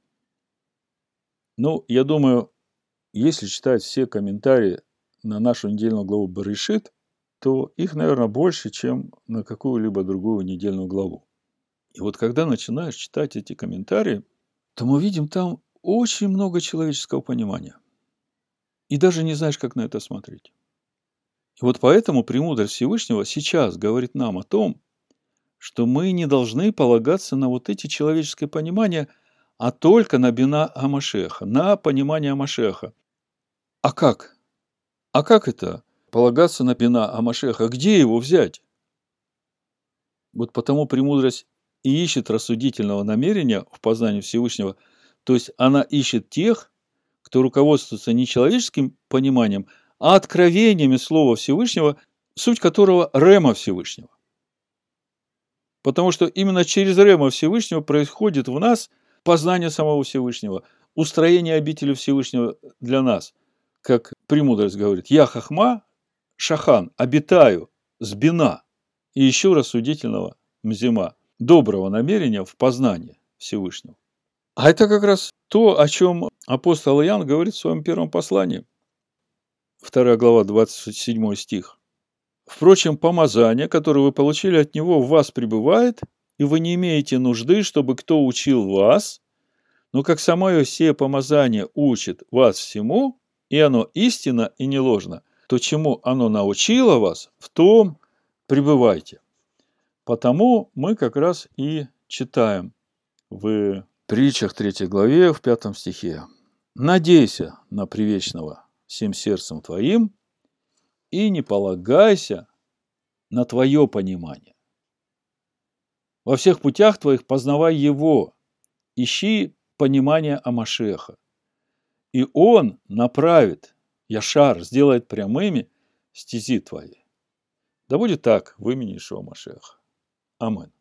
Ну, я думаю, если читать все комментарии на нашу недельную главу Берешит, то их, наверное, больше, чем на какую-либо другую недельную главу. И вот когда начинаешь читать эти комментарии, то мы видим там очень много человеческого понимания. И даже не знаешь, как на это смотреть. И вот поэтому премудрость Всевышнего сейчас говорит нам о том, что мы не должны полагаться на вот эти человеческие понимания, а только на бина Амашеха, на понимание Амашеха. А как? А как это? Полагаться на бина Амашеха? Где его взять? Вот потому премудрость и ищет рассудительного намерения в познании Всевышнего, то есть она ищет тех, кто руководствуется не человеческим пониманием, а откровениями Слова Всевышнего, суть которого Рема Всевышнего. Потому что именно через Рема Всевышнего происходит в нас познание самого Всевышнего, устроение обители Всевышнего для нас. Как премудрость говорит, я хахма, шахан, обитаю с бина и ищу рассудительного мзима, доброго намерения в познании Всевышнего. А это как раз то, о чем апостол Иоанн говорит в своем первом послании. Вторая глава, двадцать седьмой стих. Впрочем, помазание, которое вы получили от него, в вас пребывает, и вы не имеете нужды, чтобы кто учил вас, но как самое сие помазание учит вас всему, и оно истинно и не ложно, то чему оно научило вас, в том пребывайте. Потому мы как раз и читаем в притчах третьей главе, в пятом стихе. «Надейся на привечного всем сердцем твоим, и не полагайся на твое понимание. Во всех путях твоих познавай его, ищи понимание Амашеха, и он направит, Яшар, сделает прямыми стези твои. Да будет так в имени Ишуа Машеха. Амин.